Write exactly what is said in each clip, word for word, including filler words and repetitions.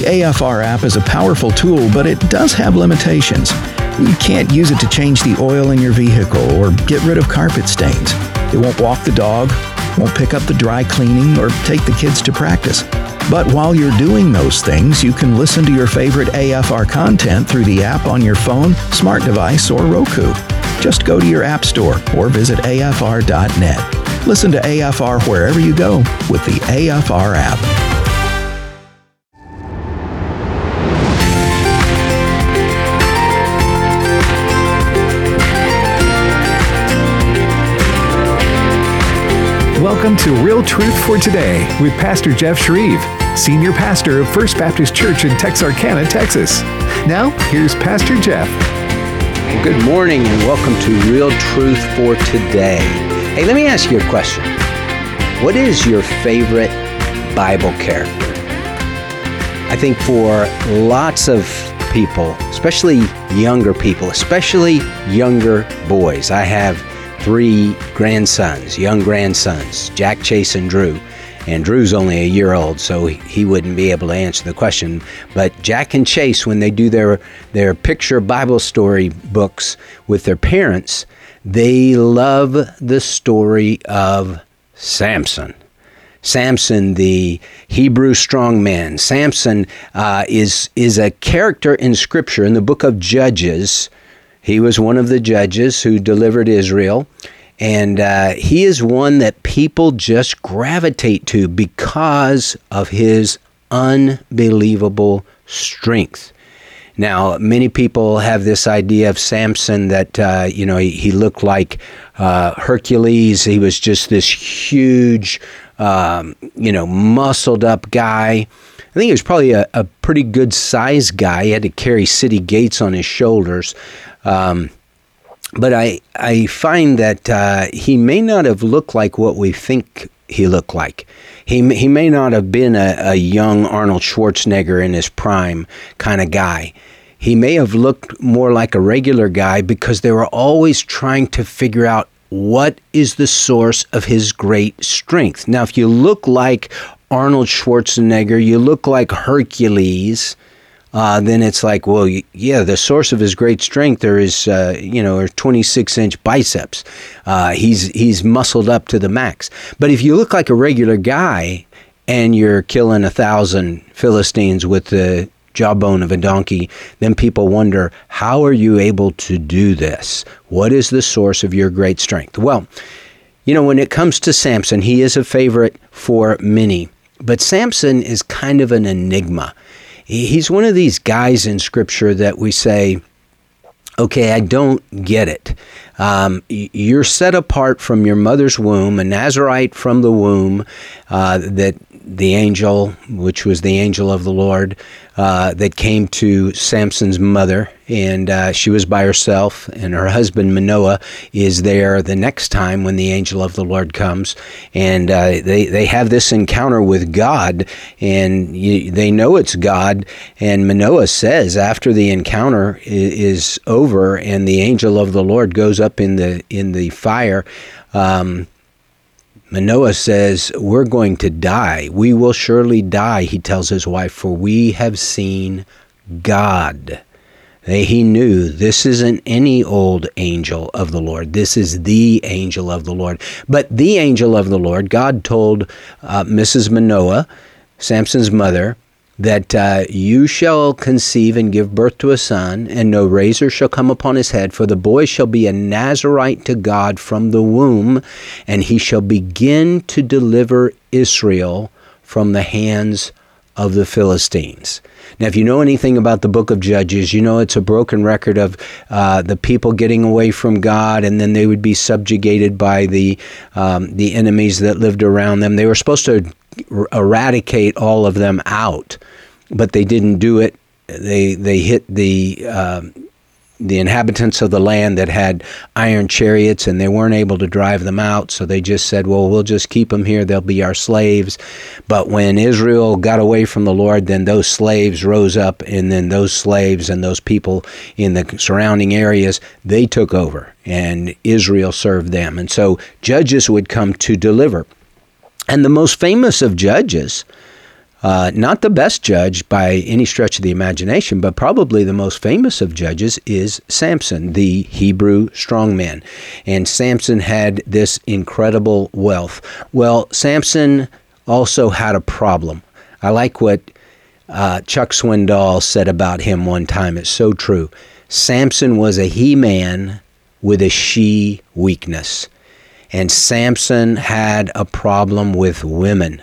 The A F R app is a powerful tool, but it does have limitations. You can't use it to change the oil in your vehicle or get rid of carpet stains. It won't walk the dog, won't pick up the dry cleaning, or take the kids to practice. But while you're doing those things, you can listen to your favorite A F R content through the app on your phone, smart device, or Roku. Just go to your app store or visit A F R dot net. Listen to A F R wherever you go with the A F R app. Welcome to Real Truth for Today with Pastor Jeff Shreve, Senior Pastor of First Baptist Church in Texarkana, Texas. Now, here's Pastor Jeff. Good morning and welcome to Real Truth for Today. Hey, let me ask you a question. What is your favorite Bible character? I think for lots of people, especially younger people, especially younger boys, I have three grandsons, young grandsons, Jack, Chase, and Drew. And Drew's only a year old, so he wouldn't be able to answer the question. But Jack and Chase, when they do their, their picture Bible story books with their parents, they love the story of Samson. Samson, the Hebrew strongman. Samson uh, is, is a character in Scripture in the book of Judges. He was one of the judges who delivered Israel, and uh, he is one that people just gravitate to because of his unbelievable strength. Now, many people have this idea of Samson that, uh, you know, he, he looked like uh, Hercules. He was just this huge, um, you know, muscled up guy. I think he was probably a, a pretty good sized guy. He had to carry city gates on his shoulders. Um, but I I find that uh, he may not have looked like what we think he looked like. He he may not have been a, a young Arnold Schwarzenegger in his prime kind of guy. He may have looked more like a regular guy because they were always trying to figure out what is the source of his great strength. Now, if you look like Arnold Schwarzenegger, you look like Hercules, Uh, then it's like, well, yeah, the source of his great strength are his, uh, you know, are twenty-six inch biceps. Uh, he's he's muscled up to the max. But if you look like a regular guy and you're killing a thousand Philistines with the jawbone of a donkey, then people wonder, how are you able to do this? What is the source of your great strength? Well, you know, when it comes to Samson, he is a favorite for many. But Samson is kind of an enigma. He's one of these guys in Scripture that we say, okay, I don't get it. Um, you're set apart from your mother's womb, a Nazarite from the womb, uh, that the angel, which was the angel of the Lord, uh, that came to Samson's mother, and uh, she was by herself, and her husband Manoah is there the next time when the angel of the Lord comes, and uh, they, they have this encounter with God, and you, they know it's God, and Manoah says after the encounter is, is over and the angel of the Lord goes up in the in the fire, um, Manoah says, we're going to die. We will surely die, he tells his wife, for we have seen God. He knew this isn't any old angel of the Lord. This is the angel of the Lord. But the angel of the Lord, God told uh, Missus Manoah, Samson's mother, that uh, you shall conceive and give birth to a son, and no razor shall come upon his head, for the boy shall be a Nazarite to God from the womb, and he shall begin to deliver Israel from the hands of the Philistines. Now, if you know anything about the book of Judges, you know it's a broken record of uh, the people getting away from God, and then they would be subjugated by the um, the enemies that lived around them. They were supposed to er- eradicate all of them out, but they didn't do it. They they hit the um, the inhabitants of the land that had iron chariots, and they weren't able to drive them out, so they just said, well, we'll just keep them here. They'll be our slaves. But when Israel got away from the Lord, then those slaves rose up, and then those slaves and those people in the surrounding areas, they took over, and Israel served them. And so judges would come to deliver. And the most famous of judges Uh, not the best judge by any stretch of the imagination, but probably the most famous of judges is Samson, the Hebrew strongman. And Samson had this incredible wealth. Well, Samson also had a problem. I like what uh, Chuck Swindoll said about him one time. It's so true. Samson was a he-man with a she weakness. And Samson had a problem with women.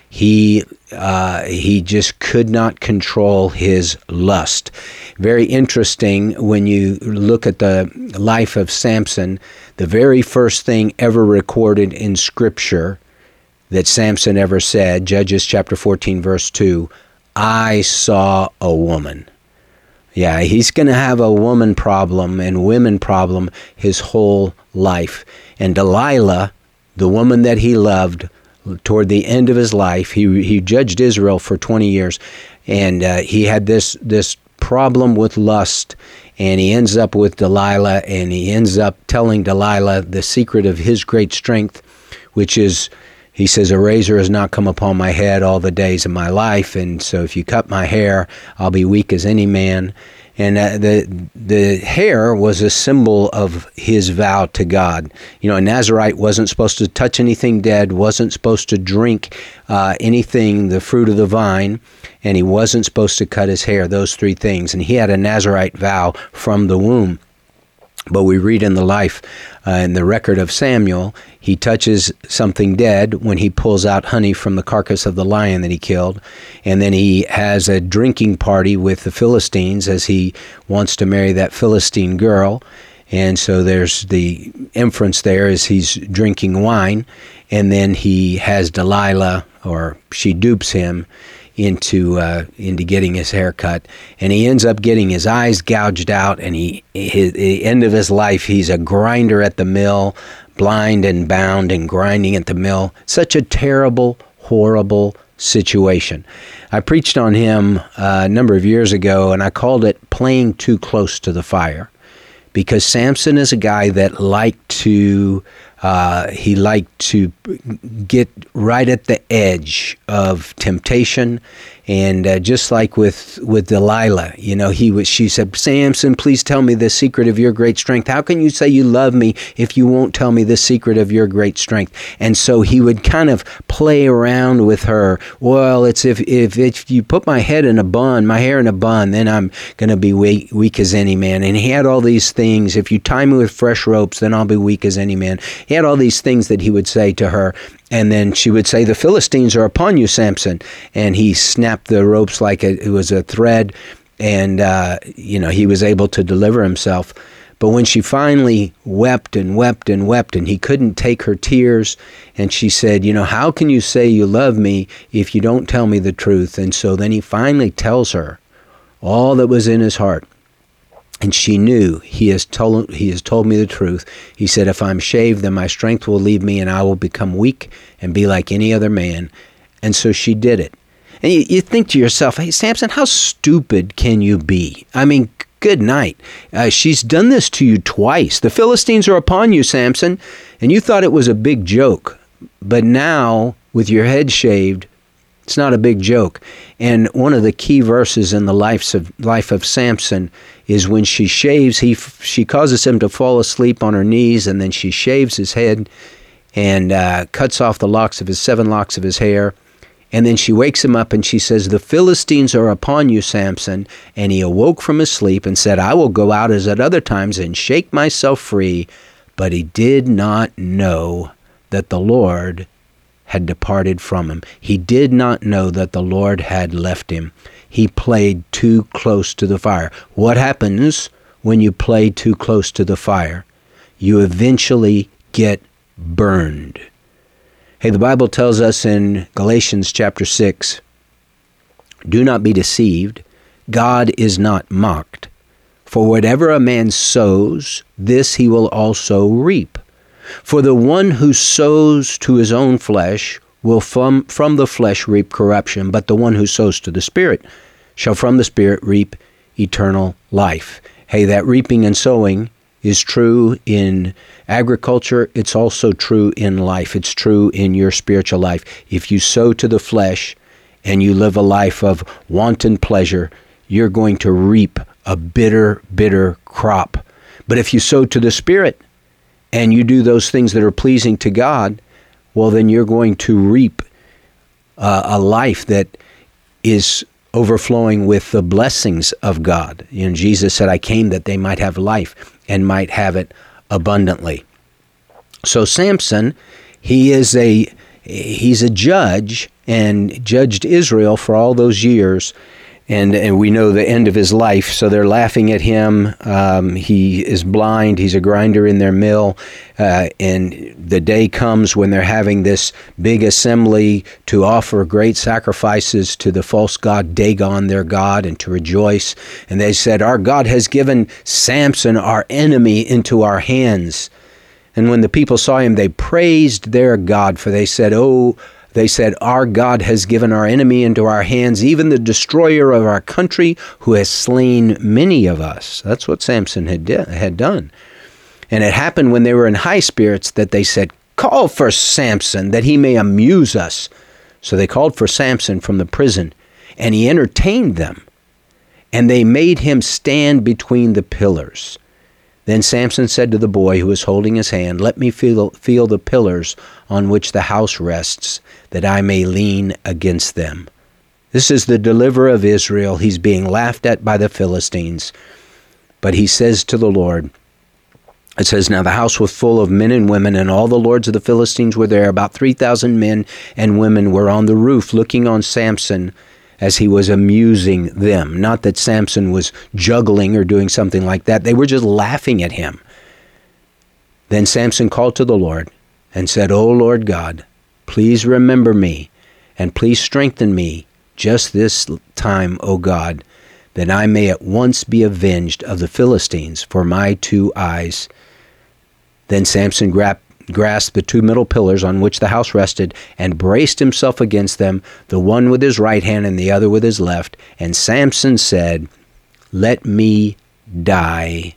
He uh, he just could not control his lust. Very interesting when you look at the life of Samson. The very first thing ever recorded in Scripture that Samson ever said, Judges chapter fourteen, verse two, I saw a woman. Yeah, he's going to have a woman problem and women problem his whole life. And Delilah, the woman that he loved, toward the end of his life, he he judged Israel for twenty years, and uh, he had this this problem with lust, and he ends up with Delilah, and he ends up telling Delilah the secret of his great strength, which is, he says, a razor has not come upon my head all the days of my life, and so if you cut my hair, I'll be weak as any man. And uh, the the hair was a symbol of his vow to God. You know, a Nazirite wasn't supposed to touch anything dead, wasn't supposed to drink uh, anything, the fruit of the vine, and he wasn't supposed to cut his hair, those three things. And he had a Nazirite vow from the womb. But we read in the life, uh, in the record of Samuel, he touches something dead when he pulls out honey from the carcass of the lion that he killed. And then he has a drinking party with the Philistines as he wants to marry that Philistine girl. And so there's the inference there is he's drinking wine. And then he has Delilah, or she dupes him into uh, into getting his hair cut, and he ends up getting his eyes gouged out, and he his, the end of his life he's a grinder at the mill, blind and bound and grinding at the mill. Such a terrible, horrible situation. I preached on him uh, a number of years ago, and I called it playing too close to the fire, because Samson is a guy that liked to Uh, he liked to get right at the edge of temptation, and uh, just like with with Delilah, you know, he was. She said, "Samson, please tell me the secret of your great strength. How can you say you love me if you won't tell me the secret of your great strength?" And so he would kind of play around with her. Well, it's if if if you put my head in a bun, my hair in a bun, then I'm going to be weak, weak as any man. And he had all these things. If you tie me with fresh ropes, then I'll be weak as any man. He had all these things that he would say to her, and then she would say, "The Philistines are upon you, Samson." And he snapped the ropes like it was a thread, and uh, you know, he was able to deliver himself. But when she finally wept and wept and wept, and he couldn't take her tears, and she said, "You know, how can you say you love me if you don't tell me the truth?" And so then he finally tells her all that was in his heart. And she knew, he has told he has told me the truth. He said, "If I'm shaved, then my strength will leave me, and I will become weak and be like any other man." And so she did it. And you, you think to yourself, "Hey, Samson, how stupid can you be? I mean, good night. Uh, she's done this to you twice. The Philistines are upon you, Samson, and you thought it was a big joke. But now, with your head shaved, it's not a big joke." And one of the key verses in the life of, life of Samson is when she shaves, he she causes him to fall asleep on her knees, and then she shaves his head and uh, cuts off the locks of his seven locks of his hair. And then she wakes him up and she says, "The Philistines are upon you, Samson." And he awoke from his sleep and said, "I will go out as at other times and shake myself free." But he did not know that the Lord had departed from him. He did not know that the Lord had left him. He played too close to the fire. What happens when you play too close to the fire? You eventually get burned. Hey, the Bible tells us in Galatians chapter six, "Do not be deceived. God is not mocked. For whatever a man sows, this he will also reap. For the one who sows to his own flesh will from, from the flesh reap corruption, but the one who sows to the Spirit shall from the Spirit reap eternal life." Hey, that reaping and sowing is true in agriculture. It's also true in life. It's true in your spiritual life. If you sow to the flesh and you live a life of wanton pleasure, you're going to reap a bitter, bitter crop. But if you sow to the Spirit and you do those things that are pleasing to God, well, then you're going to reap uh, a life that is overflowing with the blessings of God. You know, Jesus said, I came that they might have life and might have it abundantly. So Samson, he is a he's a judge and judged Israel for all those years. And, and we know the end of his life, so they're laughing at him. Um, he is blind. He's a grinder in their mill. Uh, and the day comes when they're having this big assembly to offer great sacrifices to the false god Dagon, their god, and to rejoice. And they said, our God has given Samson, our enemy, into our hands. And when the people saw him, they praised their God, for they said, oh, They said, our God has given our enemy into our hands, even the destroyer of our country, who has slain many of us. That's what Samson had, di- had done. And it happened when they were in high spirits that they said, call for Samson, that he may amuse us. So they called for Samson from the prison, and he entertained them. And they made him stand between the pillars. Then Samson said to the boy who was holding his hand, let me feel, feel the pillars on which the house rests, that I may lean against them. This is the deliverer of Israel. He's being laughed at by the Philistines. But he says to the Lord, it says, now the house was full of men and women, and all the lords of the Philistines were there. About three thousand men and women were on the roof looking on Samson as he was amusing them. Not that Samson was juggling or doing something like that. They were just laughing at him. Then Samson called to the Lord and said, O Lord God, please remember me, and please strengthen me just this time, O God, that I may at once be avenged of the Philistines for my two eyes. Then Samson grabbed grasped the two middle pillars on which the house rested, and braced himself against them, the one with his right hand and the other with his left. And Samson said, let me die.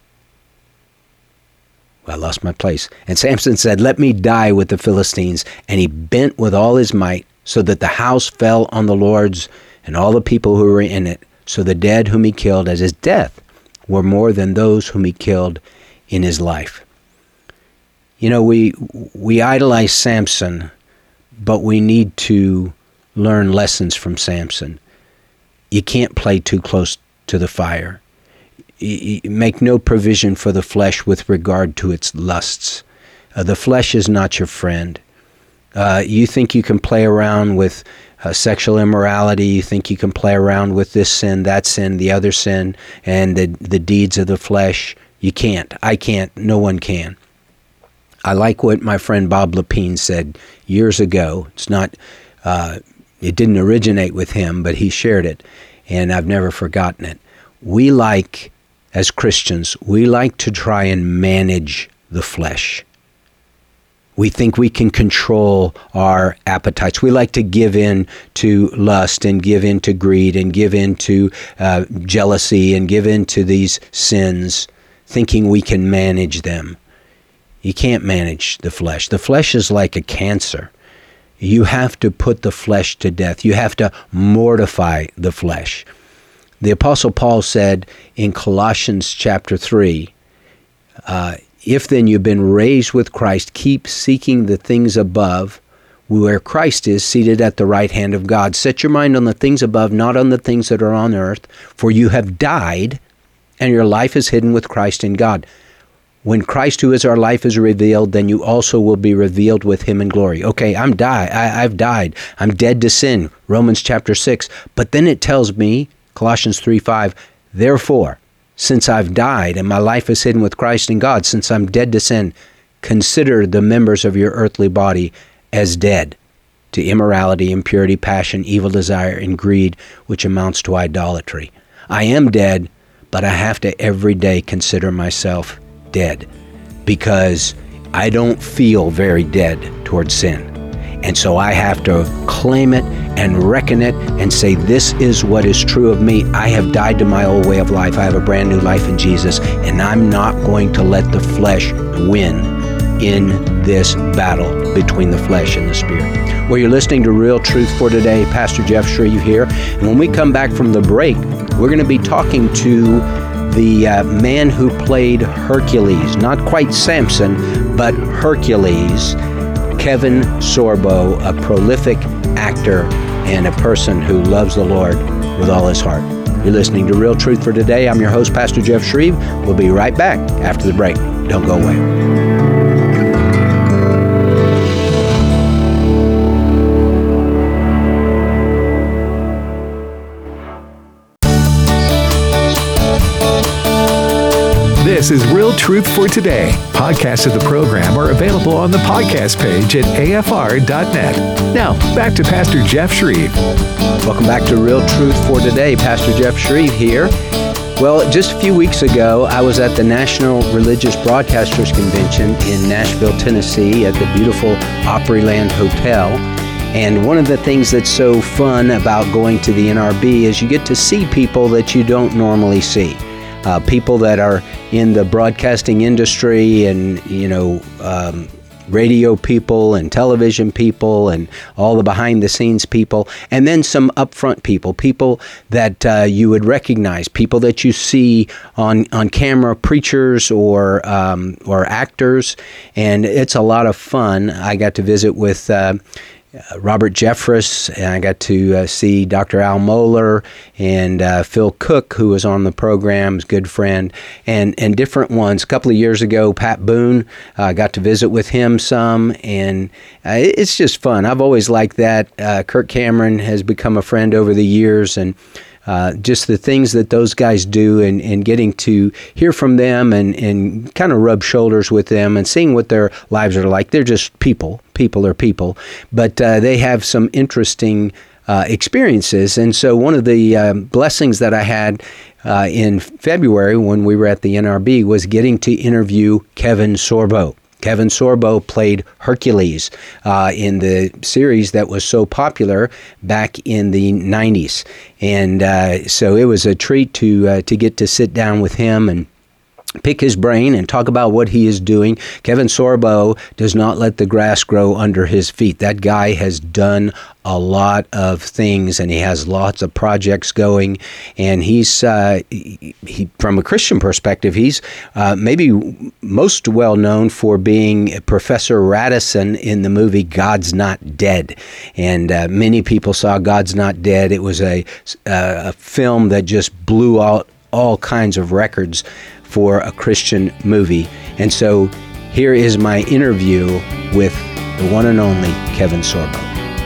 Well, I lost my place. And Samson said, let me die with the Philistines. And he bent with all his might, so that the house fell on the lords and all the people who were in it. So the dead whom he killed as his death were more than those whom he killed in his life. You know, we we idolize Samson, but we need to learn lessons from Samson. You can't play too close to the fire. You, you make no provision for the flesh with regard to its lusts. Uh, the flesh is not your friend. Uh, you think you can play around with uh, sexual immorality. You think you can play around with this sin, that sin, the other sin, and the, the deeds of the flesh. You can't. I can't. No one can. I like what my friend Bob Lepine said years ago. It's not, uh, it didn't originate with him, but he shared it, and I've never forgotten it. We like, as Christians, we like to try and manage the flesh. We think we can control our appetites. We like to give in to lust and give in to greed and give in to uh, jealousy and give in to these sins, thinking we can manage them. You can't manage the flesh. The flesh is like a cancer. You have to put the flesh to death. You have to mortify the flesh. The Apostle Paul said in Colossians chapter three, uh, if then you've been raised with Christ, keep seeking the things above, where Christ is seated at the right hand of God. Set your mind on the things above, not on the things that are on earth, for you have died, and your life is hidden with Christ in God. When Christ, who is our life, is revealed, then you also will be revealed with him in glory. Okay, I'm die. I, I've died. I'm dead to sin. Romans chapter six. But then it tells me, Colossians three five, therefore, since I've died and my life is hidden with Christ in God, since I'm dead to sin, consider the members of your earthly body as dead to immorality, impurity, passion, evil desire, and greed, which amounts to idolatry. I am dead, but I have to every day consider myself dead, because I don't feel very dead towards sin. And so I have to claim it and reckon it and say, this is what is true of me. I have died to my old way of life. I have a brand new life in Jesus, and I'm not going to let the flesh win in this battle between the flesh and the spirit. Well, you're listening to Real Truth for Today. Pastor Jeff Shreve here. And when we come back from the break, we're going to be talking to the uh, man who played Hercules, not quite Samson, but Hercules, Kevin Sorbo, a prolific actor and a person who loves the Lord with all his heart. You're listening to Real Truth for Today. I'm your host, Pastor Jeff Shreve. We'll be right back after the break. Don't go away. This is Real Truth for Today. Podcasts of the program are available on the podcast page at A F R dot net. Now, back to Pastor Jeff Shreve. Welcome back to Real Truth for Today. Pastor Jeff Shreve here. Well, just a few weeks ago, I was at the National Religious Broadcasters Convention in Nashville, Tennessee at the beautiful Opryland Hotel. And one of the things that's so fun about going to the N R B is you get to see people that you don't normally see. Uh, people that are in the broadcasting industry and, you know, um, radio people and television people and all the behind-the-scenes people, and then some upfront people, people that uh, you would recognize, people that you see on, on camera, preachers or um, or actors, and it's a lot of fun. I got to visit with uh, Uh, Robert Jeffress, and I got to uh, see Doctor Al Mohler and uh, Phil Cook, who was on the program, his good friend, and, and different ones. A couple of years ago, Pat Boone, I uh, got to visit with him some, and uh, it's just fun. I've always liked that. Uh, Kirk Cameron has become a friend over the years, and Uh, just the things that those guys do and, and getting to hear from them and, and kind of rub shoulders with them and seeing what their lives are like. They're just people. People are people. But uh, they have some interesting uh, experiences. And so one of the uh, blessings that I had uh, in February when we were at the N R B was getting to interview Kevin Sorbo. Kevin Sorbo played Hercules uh, in the series that was so popular back in the nineties. And uh, so it was a treat to uh, to get to sit down with him and pick his brain and talk about what he is doing. Kevin Sorbo does not let the grass grow under his feet. That guy has done a lot of things, and he has lots of projects going. And he's, uh, he, he, from a Christian perspective, he's uh, maybe most well known for being Professor Radisson in the movie God's Not Dead. And uh, many people saw God's Not Dead. It was a, uh, a film that just blew out all kinds of records for a Christian movie. And so here is my interview with the one and only Kevin Sorbo.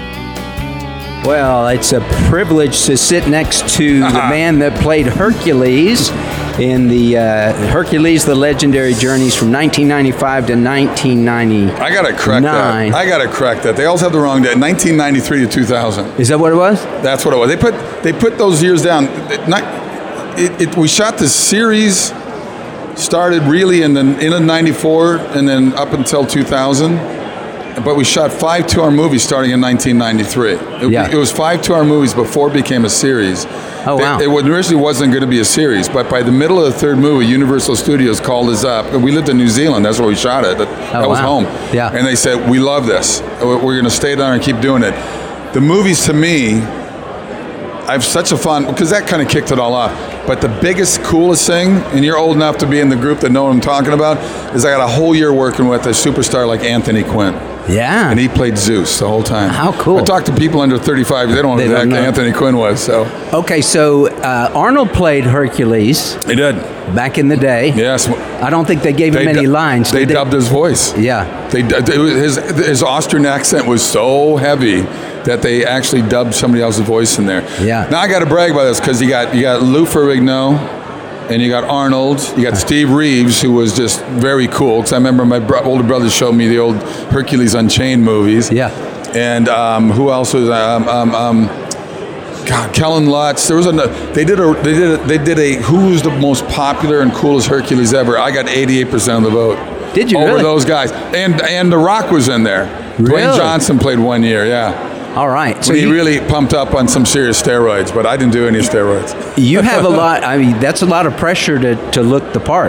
Well, it's a privilege to sit next to the man that played Hercules in the uh, Hercules, the Legendary Journeys from nineteen ninety-five to nineteen ninety-nine. I gotta correct that. I gotta correct that. They also have the wrong date. nineteen ninety-three to two thousand. Is that what it was? That's what it was. They put they put those years down. It, it, it, we shot this series. Started really in the in ninety-four and then up until two thousand, but we shot five two-hour movies starting in nineteen ninety-three. It, yeah. it was five two-hour movies before it became a series. Oh wow! It, it originally wasn't going to be a series, but by the middle of the third movie, Universal Studios called us up. And we lived in New Zealand. That's where we shot it. That, oh, that was wow. home. Yeah. And they said, "We love this. We're going to stay down and keep doing it." The movies, to me, I've such a fun, because that kind of kicked it all off. But the biggest, coolest thing, and you're old enough to be in the group that know what I'm talking about, is I got a whole year working with a superstar like Anthony Quinn. Yeah. And he played Zeus the whole time. How cool. I talked to people under thirty-five, they don't know who the heck Anthony Quinn was. So. Okay, so uh, Arnold played Hercules. He did. Back in the day. Yes. I don't think they gave him they any du- lines. They, they dubbed his voice. Yeah. They, they his his Austrian accent was so heavy that they actually dubbed somebody else's voice in there. Yeah. Now I got to brag about this because you got you got Lou Ferrigno, and you got Arnold, you got Steve Reeves, who was just very cool. Because I remember my bro- older brother showed me the old Hercules Unchained movies. Yeah. And um, who else was um, um, um, God, Kellen Lutz. There was a they did a they did a, they did a who's the most popular and coolest Hercules ever. I got eighty-eight percent of the vote. Did you over really? those guys? And and The Rock was in there. Really? Dwayne Johnson played one year. Yeah. All right. So he you, really pumped up on some serious steroids, but I didn't do any steroids. You have a lot. I mean, that's a lot of pressure to, to look the part.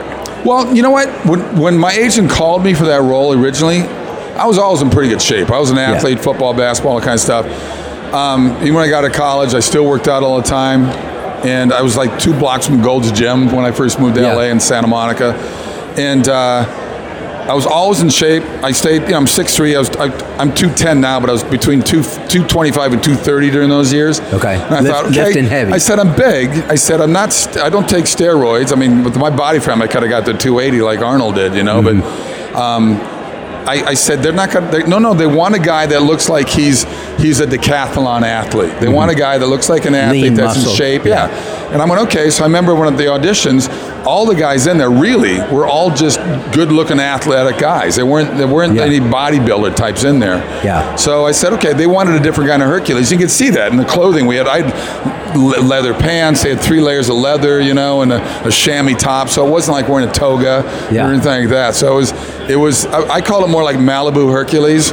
Well, you know what? When, when my agent called me for that role originally, I was always in pretty good shape. I was an athlete, yeah. football, basketball, all that kind of stuff. Um, even when I got to college, I still worked out all the time. And I was like two blocks from Gold's Gym when I first moved to yeah. L A in Santa Monica. And uh, I was always in shape. I stayed, you know, I'm six three. I was, I, I'm two ten now, but I was between two twenty-five and two thirty during those years. Okay. And I Lift, thought, okay. Lifting heavy. I said, I'm big. I said, I'm not, st- I don't take steroids. I mean, with my body frame, I kind of got to two eighty like Arnold did, you know, mm-hmm. but um, I, I said, they're not going to, no, no, they want a guy that looks like he's he's a decathlon athlete. They mm-hmm. want a guy that looks like an athlete Lean that's muscle. in shape. Yeah. yeah. And I went, okay. So I remember one of the auditions, all the guys in there really were all just good-looking athletic guys. There weren't there weren't yeah. any bodybuilder types in there. Yeah. So I said, okay, they wanted a different kind of Hercules. You can see that in the clothing we had. I had leather pants. They had three layers of leather, you know, and a, a chamois top. So it wasn't like wearing a toga yeah. or anything like that. So it was it was I, I call it more like Malibu Hercules.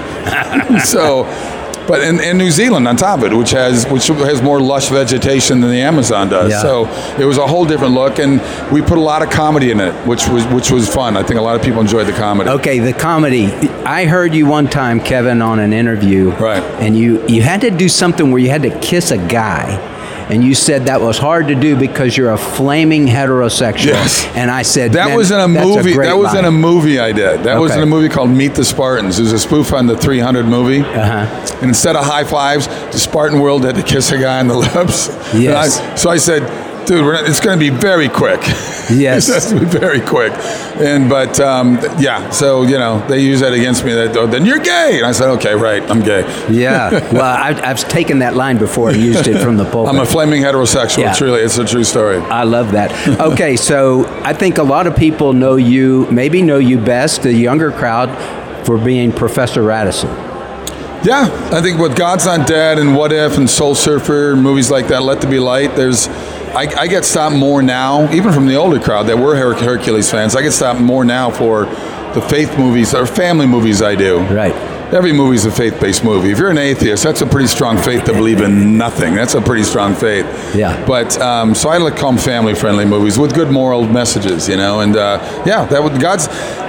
so. But in, in New Zealand, on top of it, which has which has more lush vegetation than the Amazon does, yeah. so it was a whole different look, and we put a lot of comedy in it, which was which was fun. I think a lot of people enjoyed the comedy. Okay, the comedy. I heard you one time, Kevin, on an interview, right? And you you had to do something where you had to kiss a guy. And you said that was hard to do because you're a flaming heterosexual. Yes. And I said, that was in a movie. A that was line. in a movie I did. That okay. was in a movie called Meet the Spartans. It was a spoof on the three hundred movie. Uh-huh. And instead of high fives, the Spartan world had to kiss a guy on the lips. Yes. I, so I said, dude, we're not, it's going to be very quick. Yes. It has to be very quick. And but um, yeah, so you know they use that against me. That oh, then you're gay, and I said, okay, right, I'm gay. Yeah. Well, I've, I've taken that line before and used it from the pulpit. I'm a flaming heterosexual. Yeah. Truly, it's a true story. I love that. Okay, so I think a lot of people know you, maybe know you best, the younger crowd, for being Professor Radisson. Yeah, I think with God's Not Dead and What If and Soul Surfer and movies like that, Let There Be Light, there's I, I get stopped more now, even from the older crowd that were Her- Hercules fans. I get stopped more now for the faith movies or family movies I do. Right. Every movie is a faith-based movie. If you're an atheist, that's a pretty strong faith to believe in nothing. That's a pretty strong faith. Yeah. But um, so I like to call them family-friendly movies with good moral messages, you know. And uh, yeah, that was God's.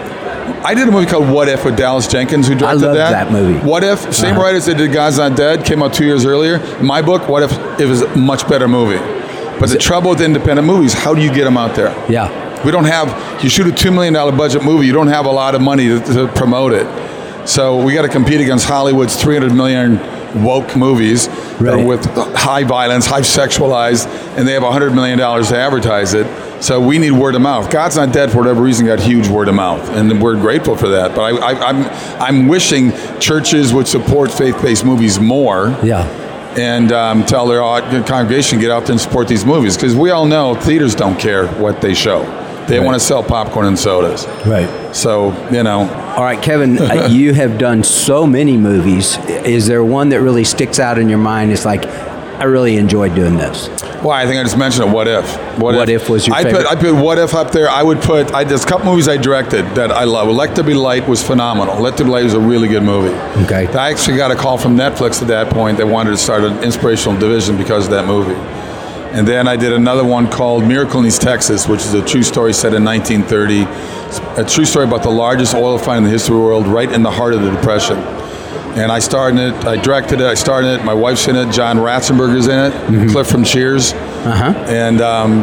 I did a movie called What If with Dallas Jenkins, who directed I love that. that movie. What If, same uh-huh. writers that did God's Not Dead, came out two years earlier. In my book, What If it was a much better movie. But the trouble with independent movies, how do you get them out there? Yeah. We don't have, you shoot a two million dollars budget movie, you don't have a lot of money to, to promote it. So we got to compete against Hollywood's three hundred million woke movies right. with high violence, high sexualized, and they have one hundred million dollars to advertise it. So we need word of mouth. God's Not Dead, for whatever reason, got huge word of mouth, and we're grateful for that. But I, I, I'm, I'm wishing churches would support faith-based movies more. Yeah. And um, tell their congregation get out there and support these movies, because we all know theaters don't care what they show. They right. want to sell popcorn and sodas. Right. So, you know. All right, Kevin, uh, you have done so many movies. Is there one that really sticks out in your mind? It's like, I really enjoyed doing this. Well, I think I just mentioned it. What If? What, what if, if was your I favorite? Put, I put What If up there. I would put, I, there's a couple movies I directed that I love. Let There Be Light was phenomenal. Let There Be Light was a really good movie. Okay. I actually got a call from Netflix at that point. They wanted to start an inspirational division because of that movie. And then I did another one called Miracle in East Texas, which is a true story set in nineteen thirty. A true story about the largest oil find in the history of the world, right in the heart of the Depression. And I starred in it, I directed it, I starred in it, my wife's in it, John Ratzenberger's in it, mm-hmm. Cliff from Cheers. Uh-huh. And um,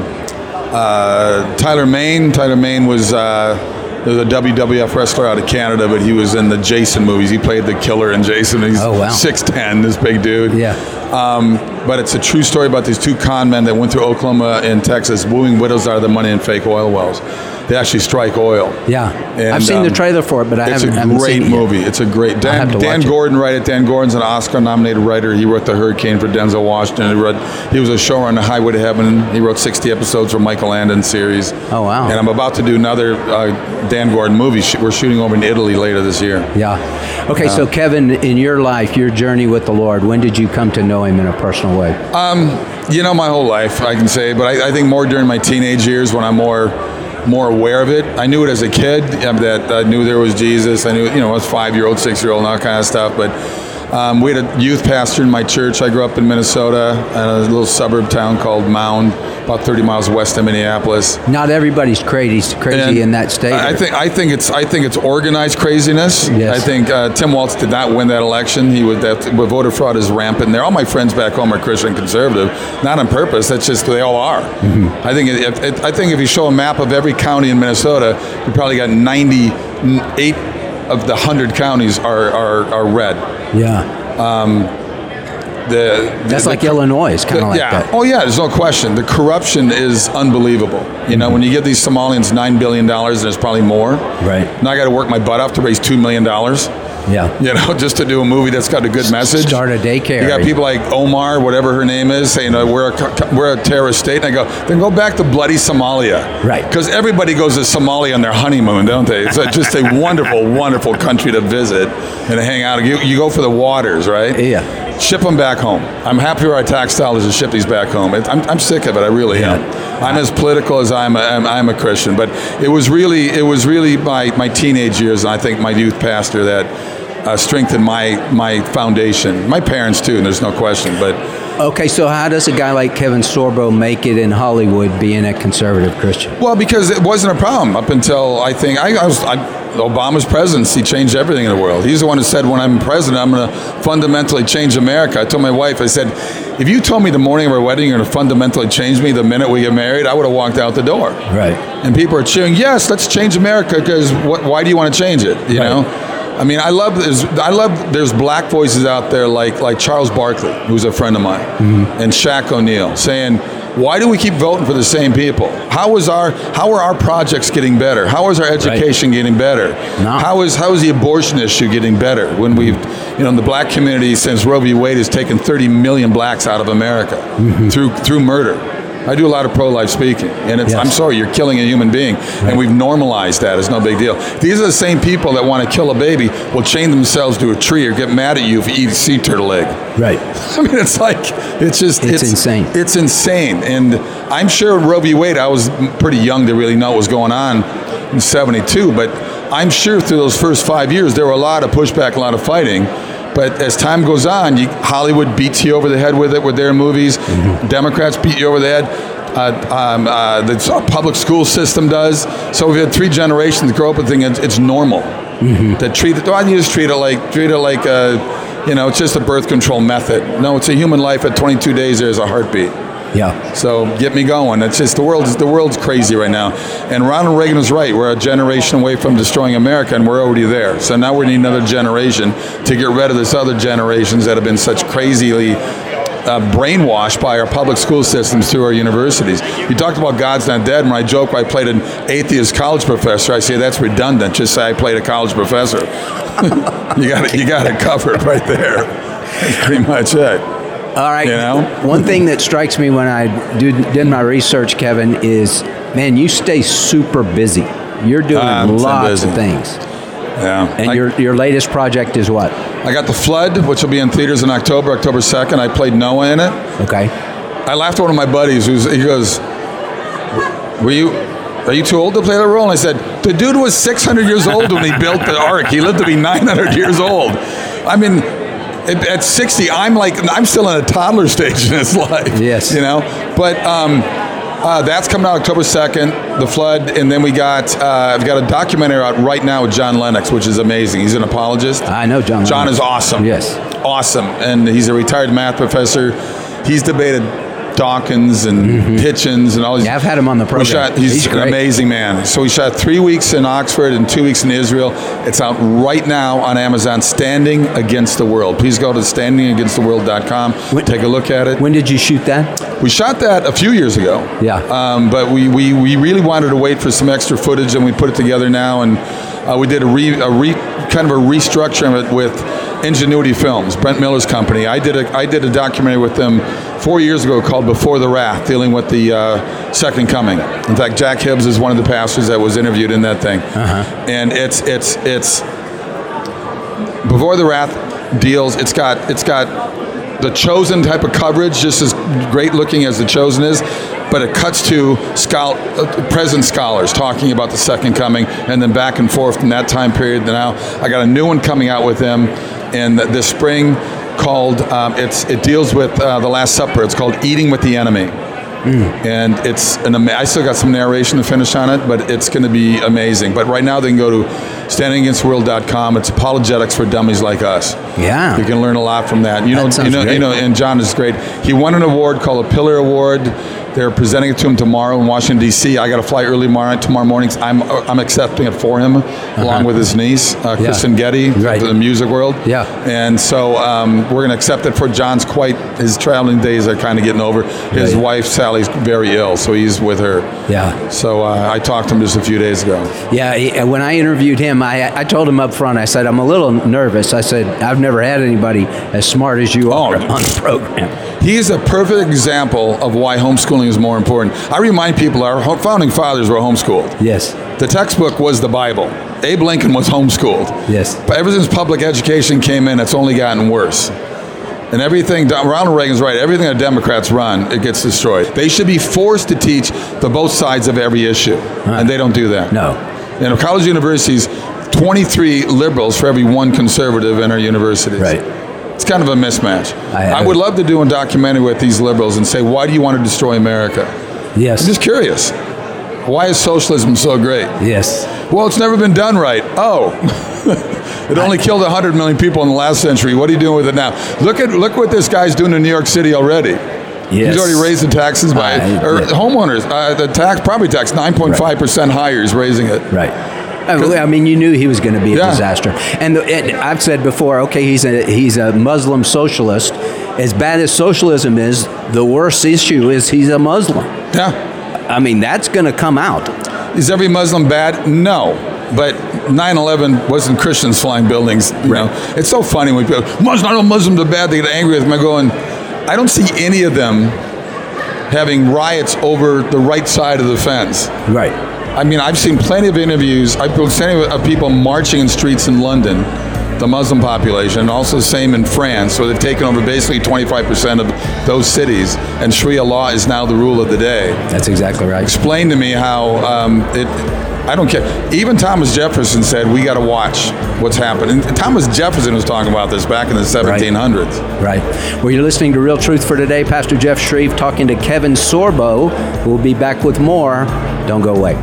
uh, Tyler Mane, Tyler Mane was, uh, was a W W F wrestler out of Canada, but he was in the Jason movies. He played the killer in Jason. He's oh, wow. six ten, this big dude. Yeah. Um, but it's a true story about these two con men that went through Oklahoma and Texas, wooing widows out of the money in fake oil wells. They actually strike oil. Yeah, and, I've seen um, the trailer for it, but I it's haven't, a haven't great seen it movie. yet. It's a great. Dan, Dan Gordon wrote it. Dan Gordon's an Oscar-nominated writer. He wrote The Hurricane for Denzel Washington. He, wrote, he was a showrunner on Highway to Heaven. He wrote sixty episodes for Michael Landon series. Oh wow! And I'm about to do another uh, Dan Gordon movie. We're shooting over in Italy later this year. Yeah. Okay, uh, so Kevin, in your life, your journey with the Lord, when did you come to know Him in a personal way? Um, you know, my whole life, I can say, but I, I think more during my teenage years when I'm more. more aware of it. I knew it as a kid, that I knew there was Jesus. I knew, you know, I was five-year-old, six-year-old, and all kind of stuff. But Um, we had a youth pastor in my church. I grew up in Minnesota, in a little suburb town called Mound, about thirty miles west of Minneapolis. Not everybody's crazy, crazy And in that state. I think I think it's I think it's organized craziness. Yes. I think uh, Tim Walz did not win that election. He would that voter fraud is rampant there. All my friends back home are Christian conservative, not on purpose. That's just they all are. Mm-hmm. I think if, if I think if you show a map of every county in Minnesota, you probably got ninety-eight of the hundred counties are are, are red. Yeah. The, That's the, like the, Illinois. It's kind of like yeah. that. Oh, yeah, there's no question. The corruption is unbelievable. You know, mm-hmm. when you give these Somalians nine billion dollars, there's probably more. Right. Now I got to work my butt off to raise two million dollars. Yeah. You know, just to do a movie that's got a good message. Start a daycare. You got people like Omar, whatever her name is, saying, uh, we're, a, we're a terrorist state. And I go, then go back to bloody Somalia. Right. Because everybody goes to Somalia on their honeymoon, don't they? It's just a wonderful, wonderful country to visit and to hang out. You, you go for the waters, right? Yeah. Ship them back home. I'm happier our tax dollars to ship these back home. It, I'm, I'm sick of it. I really Yeah. am. I'm as political as I'm a, I'm, I'm a Christian. But it was really it was really my, my teenage years, and I think my youth pastor that uh, strengthened my my foundation. My parents too, and there's no question. But Okay, so how does a guy like Kevin Sorbo make it in Hollywood being a conservative Christian? well, because it wasn't a problem up until I think I, I was. I, Obama's presidency changed everything in the world. He's the one who said, when I'm president, I'm going to fundamentally change America. I told my wife, I said, if you told me the morning of our wedding you're going to fundamentally change me the minute we get married, I would have walked out the door. Right. And people are cheering, yes, let's change America, because why do you want to change it? You Right. know? I mean, I love there's I love there's black voices out there like like Charles Barkley, who's a friend of mine, mm-hmm. and Shaq O'Neal, saying, why do we keep voting for the same people? How is our how are our projects getting better? How is our education right. getting better? No. How is how is the abortion issue getting better? When we've you know in the black community, since Roe v. Wade has taken thirty million blacks out of America mm-hmm. through through murder. I do a lot of pro-life speaking, and it's, yes. I'm sorry, you're killing a human being, right. and we've normalized that. It's no big deal. These are the same people that want to kill a baby, will chain themselves to a tree or get mad at you if you eat a sea turtle egg. Right. I mean, it's like, it's just... It's, it's insane. It's insane, and I'm sure Roe v. Wade, I was pretty young to really know what was going on in seventy-two, but I'm sure through those first five years, there were a lot of pushback, a lot of fighting. But as time goes on, you, Hollywood beats you over the head with it with their movies. Mm-hmm. Democrats beat you over the head. Uh, um, uh, the public school system does. So we've had three generations grow up with things. It's, it's normal mm-hmm. to treat it. Why don't you just treat it like treat it like a, you know, it's just a birth control method? No, it's a human life. At twenty-two days, there's a heartbeat. Yeah. So get me going. It's just the world's the world's crazy right now. And Ronald Reagan was right. We're a generation away from destroying America, and we're already there. So now we need another generation to get rid of this other generations that have been such crazily uh, brainwashed by our public school systems through our universities. You talked about God's not dead. When I joke I played an atheist college professor, I say that's redundant. Just say I played a college professor. you got it. You got it covered right there. That's pretty much it. All right. You know? One thing that strikes me when I do, did my research, Kevin, is, man, you stay super busy. You're doing I'm lots busy. of things. Yeah. And I, your your latest project is what? I got The Flood, which will be in theaters in October, October second. I played Noah in it. Okay. I laughed at one of my buddies who's he goes, were you are you too old to play that role? And I said, the dude was six hundred years old when he built the Ark. He lived to be nine hundred years old. I mean, at sixty, I'm like, I'm still in a toddler stage in his life. Yes. You know? But um, uh, that's coming out October second, The Flood. And then we got, uh, I've got a documentary out right now with John Lennox, which is amazing. He's an apologist. I know John Lennox. John is awesome. Yes. Awesome. And he's a retired math professor. He's debated Dawkins and mm-hmm. Hitchens and all these. Yeah, I've had him on the program. Shot, he's, he's an great. amazing man. So we shot three weeks in Oxford and two weeks in Israel. It's out right now on Amazon, Standing Against the World. Please go to standing against the world dot com. When, take a look at it. When did you shoot that? We shot that a few years ago. Yeah. Um, but we, we, we really wanted to wait for some extra footage, and we put it together now. And uh, we did a, re, a re, kind of a restructure of it with Ingenuity Films, Brent Miller's company. I did a I did a documentary with them four years ago called Before the Wrath, dealing with the uh, Second Coming. In fact, Jack Hibbs is one of the pastors that was interviewed in that thing. Uh-huh. And it's it's it's Before the Wrath deals. It's got it's got the Chosen type of coverage, just as great looking as the Chosen is. But it cuts to schol- uh, present scholars talking about the Second Coming, and then back and forth from that time period to now. I got a new one coming out with them in this spring called, um, it's it deals with uh, the Last Supper. It's called Eating with the Enemy. Mm. And it's an ama- I still got some narration to finish on it, but it's going to be amazing. But right now they can go to standing against the world dot com. It's apologetics for dummies like us. Yeah. You can learn a lot from that. You know, that you know, great. you know, and John is great. He won an award called a Pillar Award. They're presenting it to him tomorrow in Washington, D C I got to fly early tomorrow, tomorrow morning. I'm I'm accepting it for him, uh-huh. along with his niece, uh, yeah. Kristen Getty, right. for the music world. Yeah. And so um, we're going to accept it for John's quite, his traveling days are kind of getting over. His right. wife, Sally's very ill, so he's with her. Yeah. So uh, I talked to him just a few days ago. Yeah, he, when I interviewed him, I, I told him up front, I said, I'm a little nervous. I said, I've never had anybody as smart as you are Oh. on the program. He is a perfect example of why homeschooling is more important. I remind people our founding fathers were homeschooled. Yes. The textbook was the Bible. Abe Lincoln was homeschooled. Yes. But ever since public education came in, it's only gotten worse. And everything, Ronald Reagan's right, everything that Democrats run, it gets destroyed. They should be forced to teach the both sides of every issue. Huh. And they don't do that. No. You know, college universities, twenty-three liberals for every one conservative in our universities. Right. It's kind of a mismatch. I, I would love to do a documentary with these liberals and say, why do you want to destroy America? Yes. I'm just curious. Why is socialism so great? Yes. Well, it's never been done right. Oh. It only killed one hundred million people in the last century. What are you doing with it now? Look at look what this guy's doing in New York City already. Yes. He's already raised the taxes by, I, or yeah. homeowners, uh, the tax, property tax, nine point five percent right. higher. He's raising it. Right. I mean, you knew he was going to be a yeah. disaster. And, the, and I've said before, okay, he's a he's a Muslim socialist. As bad as socialism is, the worst issue is he's a Muslim. Yeah. I mean, that's going to come out. Is every Muslim bad? No. But nine eleven wasn't Christians flying buildings. You right. know, it's so funny when people, Muslim, Muslims are bad, they get angry with them. I'm going, I don't see any of them having riots over the right side of the fence. Right. I mean, I've seen plenty of interviews. I've seen plenty of people marching in streets in London, the Muslim population, and also the same in France. So they've taken over basically twenty-five percent of those cities, and Sharia law is now the rule of the day. That's exactly right. Explain to me how um, it. I don't care. Even Thomas Jefferson said we got to watch what's happening. And Thomas Jefferson was talking about this back in the seventeen hundreds. Right. Well, you're listening to Real Truth for Today. Pastor Jeff Shreve talking to Kevin Sorbo. We'll be back with more. Don't go away.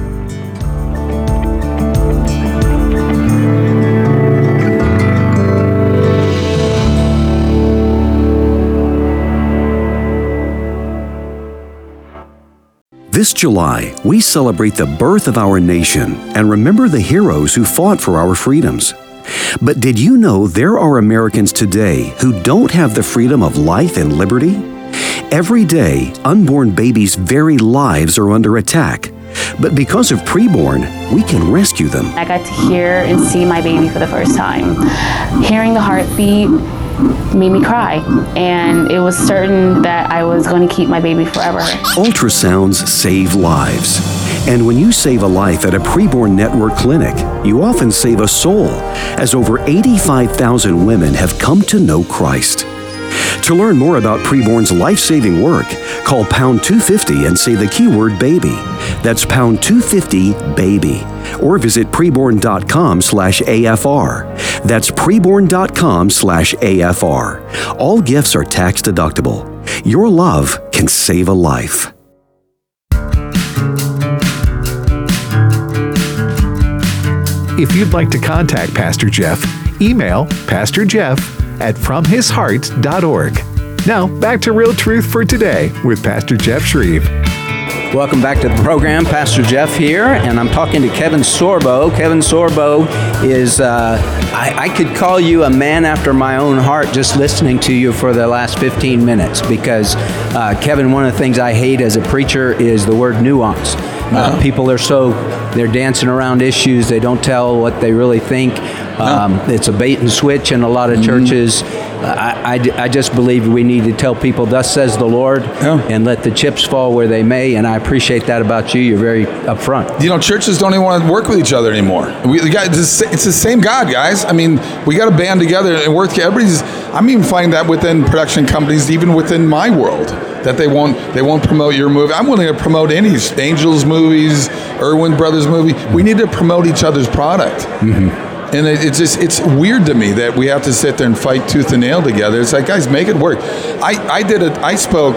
This July, we celebrate the birth of our nation and remember the heroes who fought for our freedoms. But did you know there are Americans today who don't have the freedom of life and liberty? Every day, unborn babies' very lives are under attack. But because of Preborn, we can rescue them. I got to hear and see my baby for the first time. Hearing the heartbeat made me cry, and it was certain that I was going to keep my baby forever. Ultrasounds save lives. And when you save a life at a Preborn Network clinic, you often save a soul, as over eighty-five thousand women have come to know Christ. To learn more about Preborn's life-saving work, call pound two fifty and say the keyword baby. That's pound two fifty baby. Or visit preborn.com slash AFR. That's preborn.com slash AFR. All gifts are tax deductible. Your love can save a life. If you'd like to contact Pastor Jeff, email Pastor Jeff at from his heart dot org. Now, back to Real Truth for Today with Pastor Jeff Shreve. Welcome back to the program. Pastor Jeff here, and I'm talking to Kevin Sorbo. Kevin Sorbo is, uh, I, I could call you a man after my own heart just listening to you for the last fifteen minutes, because, uh, Kevin, one of the things I hate as a preacher is the word nuance. Uh, uh-huh. People are so, they're dancing around issues, they don't tell what they really think. Um, no. It's a bait and switch in a lot of churches. Mm-hmm. Uh, I, I, I just believe we need to tell people, thus says the Lord, yeah. and let the chips fall where they may, and I appreciate that about you. You're very upfront. You know, churches don't even want to work with each other anymore. We, we got, it's, the, it's the same God, guys. I mean, we got to band together and work. Everybody's, I'm even finding that within production companies, even within my world, that they won't they won't promote your movie. I'm willing to promote any Angels movies, Irwin Brothers movie. We need to promote each other's product. Mm-hmm. And it, it's just, it's weird to me that we have to sit there and fight tooth and nail together. It's like, guys, make it work. I, I did it, I spoke,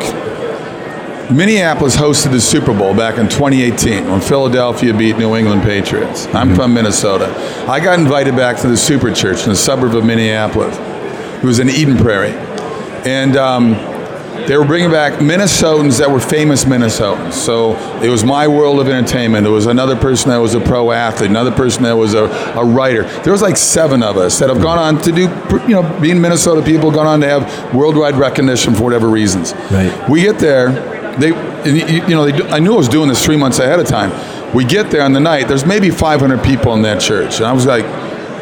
Minneapolis hosted the Super Bowl back in twenty eighteen when Philadelphia beat New England Patriots. I'm mm-hmm. from Minnesota. I got invited back to the Super Church in the suburb of Minneapolis. It was in Eden Prairie. And um, they were bringing back Minnesotans that were famous Minnesotans. So it was my world of entertainment. There was another person that was a pro athlete, another person that was a, a writer. There was like seven of us that have gone on to do, you know, being Minnesota people, gone on to have worldwide recognition for whatever reasons. Right. We get there, they, you know, they, I knew I was doing this three months ahead of time. We get there on the night, there's maybe five hundred people in that church. And I was like,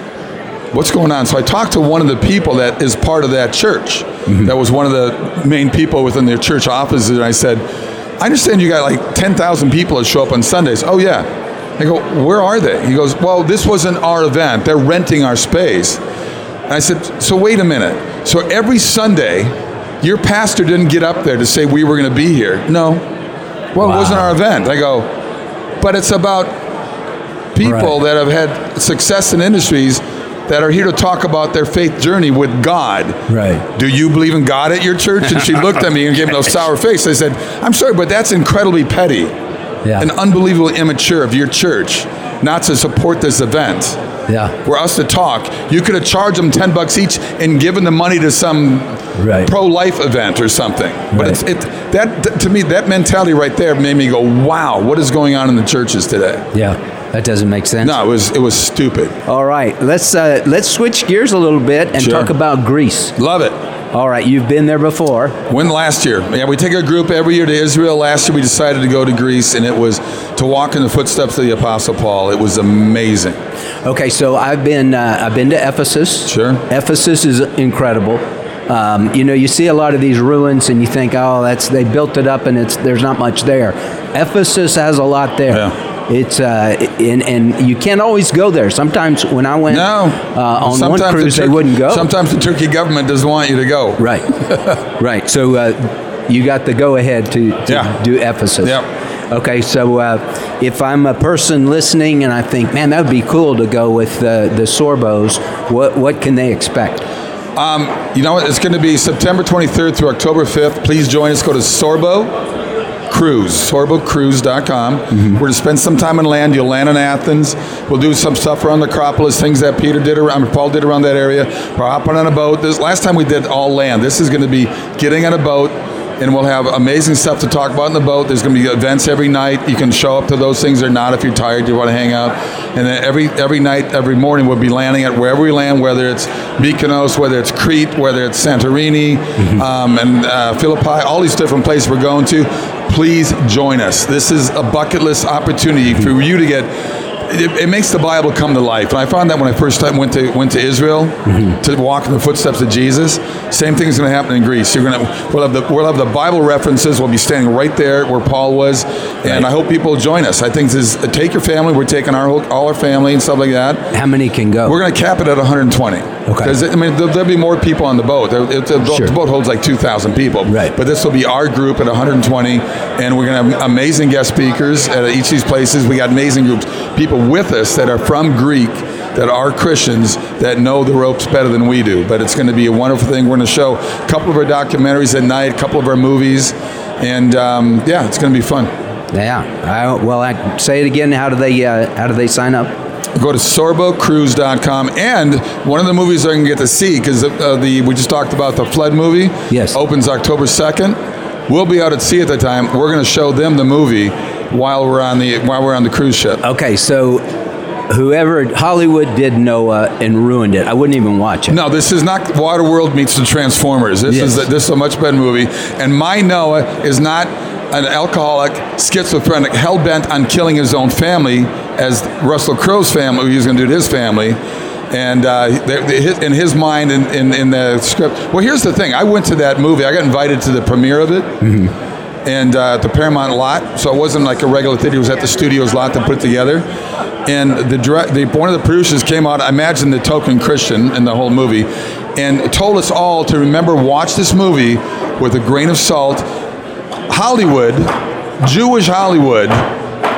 what's going on? So I talked to one of the people that is part of that church. Mm-hmm. That was one of the main people within their church offices. And I said, I understand you got like ten thousand people that show up on Sundays. Oh, yeah. I go, where are they? He goes, well, this wasn't our event. They're renting our space. And I said, so wait a minute. So every Sunday, your pastor didn't get up there to say we were going to be here. No. Well, wow. It wasn't our event. I go, but it's about people right. that have had success in industries that are here to talk about their faith journey with God. Right. Do you believe in God at your church? And she looked at me and gave me a sour face. I said, I'm sorry, but that's incredibly petty yeah. and unbelievably immature of your church not to support this event. Yeah. For us to talk. You could have charged them ten bucks each and given the money to some right. pro-life event or something. But right. it's, it that to me, that mentality right there made me go, wow, what is going on in the churches today? Yeah. That doesn't make sense. No, it was it was stupid. All right, let's uh, let's switch gears a little bit and sure. talk about Greece. Love it. All right, you've been there before. When last year? Yeah, we take a group every year to Israel. Last year we decided to go to Greece, and it was to walk in the footsteps of the Apostle Paul. It was amazing. Okay, so I've been uh, I've been to Ephesus. Sure. Ephesus is incredible. Um, you know, you see a lot of these ruins, and you think, oh, that's they built it up, and it's there's not much there. Ephesus has a lot there. Yeah. It's uh, and, and you can't always go there. Sometimes when I went no. uh, on sometimes one cruise, the Tur- they wouldn't go. Sometimes the Turkey government doesn't want you to go. Right, right. So uh, you got the go-ahead to, to yeah. do Ephesus. Yep. Okay, so uh, if I'm a person listening and I think, man, that would be cool to go with the, the Sorbos, what what can they expect? Um, you know what? It's going to be September twenty-third through October fifth. Please join us. Go to Sorbo Cruise, sorbo cruise dot com. Mm-hmm. We're going to spend some time in land. You'll land in Athens. We'll do some stuff around the Acropolis, things that Peter did around, Paul did around that area. We're hopping on a boat. This last time we did all land. This is going to be getting on a boat, and we'll have amazing stuff to talk about in the boat. There's going to be events every night. You can show up to those things or not if you're tired, you want to hang out. And then every every night, every morning, we'll be landing at wherever we land, whether it's Mykonos, whether it's Crete, whether it's Santorini, mm-hmm. um, and uh, Philippi, all these different places we're going to. Please join us. This is a bucket list opportunity for you to get. It, it makes the Bible come to life. And I found that when I first time went to went to Israel mm-hmm. to walk in the footsteps of Jesus. Same thing is going to happen in Greece. You're going to we'll have the we'll have the Bible references. We'll be standing right there where Paul was, and right. I hope people will join us. I think this is take your family. We're taking our whole, all our family and stuff like that. How many can go? We're going to cap it at one hundred twenty. Okay. Because I mean there'll, there'll be more people on the boat. It, the, sure. the boat holds like two thousand people. Right. But this will be our group at one hundred twenty, and we're going to have amazing guest speakers at each of these places. We got amazing groups, people with us that are from Greek, that are Christians, that know the ropes better than we do. But it's going to be a wonderful thing. We're going to show a couple of our documentaries at night, a couple of our movies, and um, yeah, it's going to be fun. Yeah. I, well, I, say it again. How do they uh, how do they sign up? Go to sorbo cruise dot com, and one of the movies I can get to see, because uh, the we just talked about the Flood movie. Yes. Opens October second. We'll be out at sea at the time. We're going to show them the movie while we're on the while we're on the cruise ship. Okay, so whoever Hollywood did Noah and ruined it, I wouldn't even watch it. No, this is not Waterworld meets the Transformers. This yes. is a, this is a much better movie. And my Noah is not an alcoholic, schizophrenic, hell-bent on killing his own family, as Russell Crowe's family, he was going to do to his family. And uh, they, they, his, in his mind, in, in, in the script. Well, here's the thing. I went to that movie. I got invited to the premiere of it. Mm-hmm. And uh, at the Paramount lot, so it wasn't like a regular theater. It was at the studio's lot to put it together. And the, direct, the one of the producers came out, I imagine the token Christian in the whole movie, and told us all to remember, watch this movie with a grain of salt. Hollywood, Jewish Hollywood,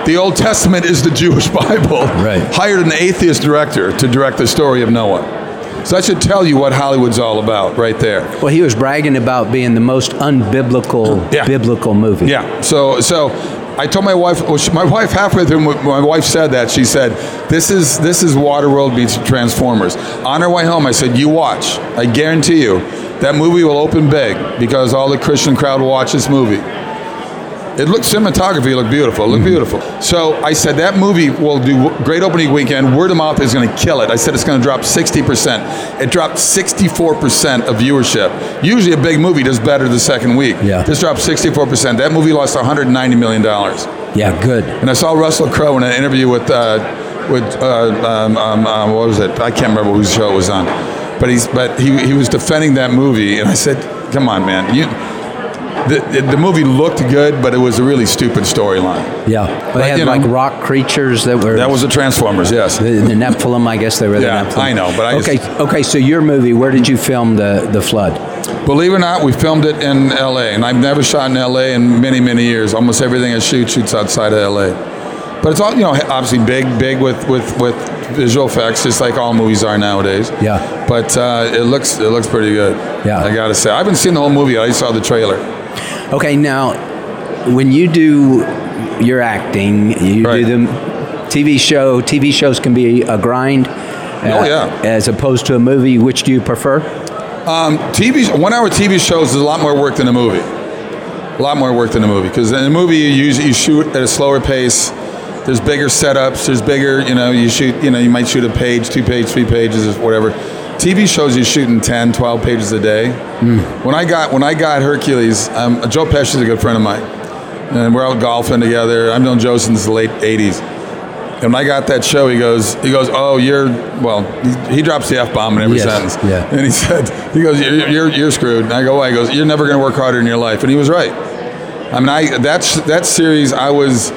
the Old Testament is the Jewish Bible. Right. Hired an atheist director to direct the story of Noah. So that should tell you what Hollywood's all about right there. Well, he was bragging about being the most unbiblical Yeah. biblical movie. Yeah. So so I told my wife, well, she, my wife halfway through, my wife said that, she said, this is this is Waterworld meets Transformers. On her way home, I said, you watch. I guarantee you, that movie will open big because all the Christian crowd will watch this movie. It looked, cinematography looked beautiful. It looked mm-hmm. beautiful. So I said that movie will do great opening weekend. Word of mouth is going to kill it. I said it's going to drop sixty percent. It dropped sixty-four percent of viewership. Usually a big movie does better the second week. Yeah. This dropped sixty-four percent. That movie lost one hundred ninety million dollars. Yeah, good. And I saw Russell Crowe in an interview with, uh, with uh, um, um, um, what was it? I can't remember whose show it was on. But he's but he he was defending that movie, and I said, come on, man. You. The, the movie looked good, but it was a really stupid storyline. Yeah, but they had you like know, rock creatures that were. That was the Transformers, yes. The, the Nephilim, I guess they were. Yeah, the Nephilim. I know, but I okay, just, okay. So your movie, where did you film the the flood? Believe it or not, we filmed it in L A, and I've never shot in L A in many, many years. Almost everything I shoot shoots outside of L A. But it's all, you know, obviously big, big with with with visual effects, just like all movies are nowadays. Yeah. But uh, it looks it looks pretty good. Yeah. I gotta say, I haven't seen the whole movie. I just saw the trailer. Okay, now, when you do your acting, you Right. do the T V show. T V shows can be a grind. Uh, Oh, yeah. As opposed to a movie, which do you prefer? Um, T V, one-hour T V shows is a lot more work than a movie. A lot more work than a movie, because in a movie you usually you shoot at a slower pace. There's bigger setups. There's bigger, you know, you shoot, you know, you might shoot a page, two page, three pages, or whatever. T V shows you're shooting ten, twelve pages a day. Mm. When I got when I got Hercules, um, Joe Pesci is a good friend of mine, and we're out golfing together. I've known Joe since the late eighties. And when I got that show, he goes, he goes, oh, you're, well, he, he drops the F-bomb in every Yes, sentence. yeah. And he said, he goes, you're, you're, you're screwed. And I go, why? He goes, you're never going to work harder in your life. And he was right. I mean, I that's that series, I was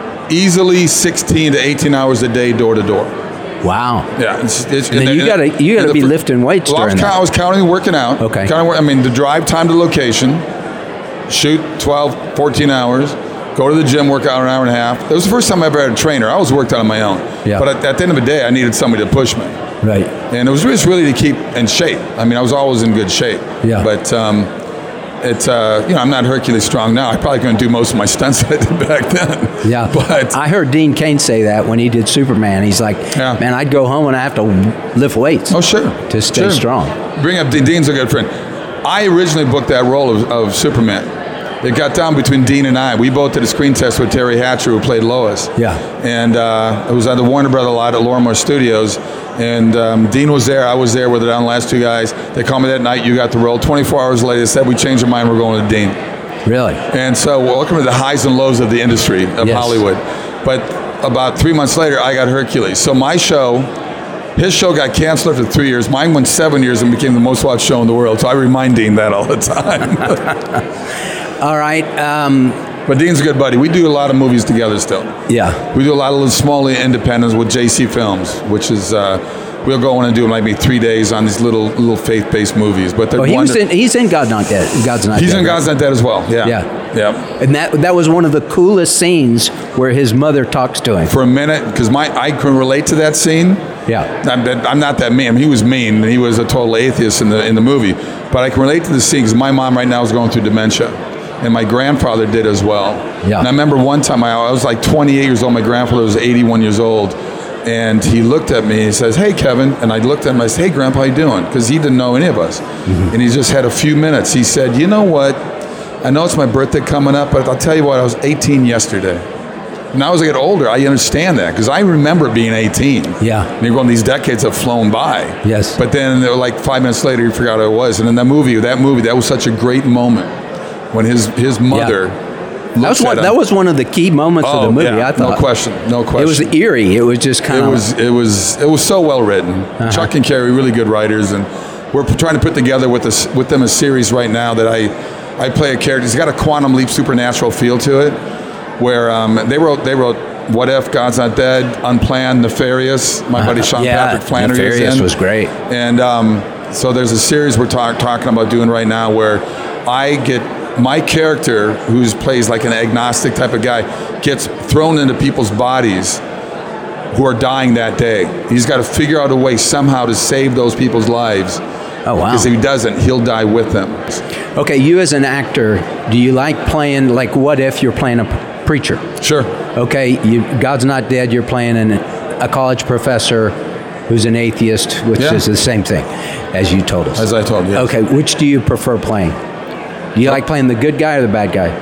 easily sixteen to eighteen hours a day, door to door. Wow. Yeah, it's, it's, And then and- you gotta you gotta and be the- lifting weights well, I was, during count, that. I was counting working out. Okay. Counting, work- I mean, the drive time to location, shoot twelve, fourteen hours, go to the gym, work out an hour and a half. That was the first time I ever had a trainer. I always worked out on my own. Yeah. But at, at the end of the day, I needed somebody to push me. Right. And it was just really to keep in shape. I mean, I was always in good shape. Yeah. But, um, it's, uh, you know, I'm not Hercules strong now. I probably couldn't do most of my stunts that I did back then. Yeah. But I heard Dean Cain say that when he did Superman. He's like, Yeah. man, I'd go home and I have to lift weights. Oh, sure. To stay Sure. strong. Bring up Dean. Dean's a good friend. I originally booked that role of, of Superman. It got down between Dean and I. We both did a screen test with Terry Hatcher, who played Lois. Yeah. And uh, it was at the Warner Brother lot at Lorimar Studios. And um, Dean was there. I was there with the down last two guys. They called me that night. You got the role. twenty-four hours later, they said, we changed our mind. We're going to Dean. Really? And so welcome to the highs and lows of the industry of Yes. Hollywood. But about three months later, I got Hercules. So my show, his show got canceled after three years. Mine went seven years and became the most watched show in the world. So I remind Dean that all the time. All right. Um, But Dean's a good buddy. We do a lot of movies together still. yeah. We do a lot of little small independents with J C Films, which is, uh, we'll go in and do maybe three days on these little little faith-based movies. But they're Oh, he was wonder- in, he's in God's Not Dead. God's Not He's Dead. in right? God's Not Dead as well. Yeah. Yeah. Yeah. And that that was one of the coolest scenes where his mother talks to him. For a minute, because my I can relate to that scene. Yeah. I'm, I'm not that mean. I mean, he was mean. He was a total atheist in the in the movie. But I can relate to the scene because my mom right now is going through dementia, and my grandfather did as well. Yeah. And I remember one time I, I was like twenty-eight years old. My grandfather was eighty-one years old, and he looked at me and he says, "Hey, Kevin," and I looked at him. I said, "Hey, Grandpa, how you doing?" Because he didn't know any of us, mm-hmm. and he just had a few minutes. He said, "You know what? I know it's my birthday coming up, but I'll tell you what. I was eighteen yesterday." Now as I get older, I understand that because I remember being eighteen. Yeah. And you're going, these decades have flown by. Yes. But then they were like five minutes later, you forgot who it was. And in that movie, that movie, that was such a great moment when his his mother. That was one. That was one of the key moments Oh, of the movie. yeah, I thought. no question, no question. It was eerie. It was just kind It of. was it was it was so well written. Uh-huh. Chuck and Carrie, really good writers, and we're p- trying to put together with this with them a series right now that I I play a character. It's got a quantum leap supernatural feel to it, where um, they wrote they wrote What If, God's Not Dead, Unplanned, Nefarious. My buddy Sean yeah, Patrick Flannery is Nefarious in. was great. And um, so there's a series we're talk, talking about doing right now where I get my character, who plays like an agnostic type of guy, gets thrown into people's bodies who are dying that day. He's got to figure out a way somehow to save those people's lives. Oh, wow. Because if he doesn't, he'll die with them. Okay, you as an actor, do you like playing, like what if you're playing a preacher? Sure. Okay, you, God's Not Dead, you're playing an, a college professor who's an atheist, which Yeah. is the same thing, as you told us. As I told you. Yes. Okay, which do you prefer playing? Do you like playing the good guy or the bad guy?